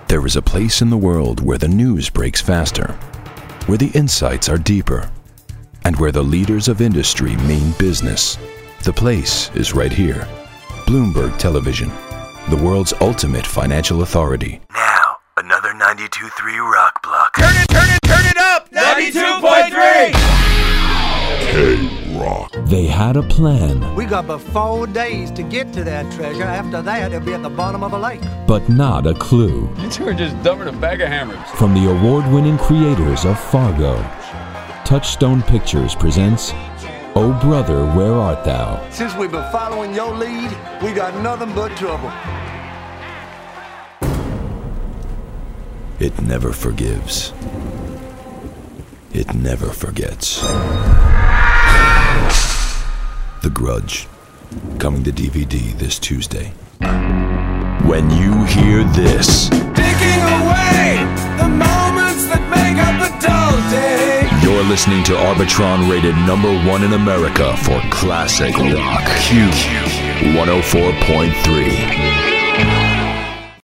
There is a place in the world where the news breaks faster, where the insights are deeper, and where the leaders of industry mean business. The place is right here. Bloomberg Television, the world's ultimate financial authority. Now, another 92.3 Rock Block. Turn it up! 92.3! K-Rock. They had a plan. We got but 4 days to get to that treasure. After that, it'll be at the bottom of a lake. But not a clue. You were just dumber than a bag of hammers. From the award-winning creators of Fargo, Touchstone Pictures presents Oh Brother, Where Art Thou? Since we've been following your lead, we got nothing but trouble. It never forgives. It never forgets. The Grudge, coming to DVD this Tuesday. When you hear this, Taking away the moments that make up a dull day. you're listening to Arbitron rated #1 in America for classic rock. Q 104.3.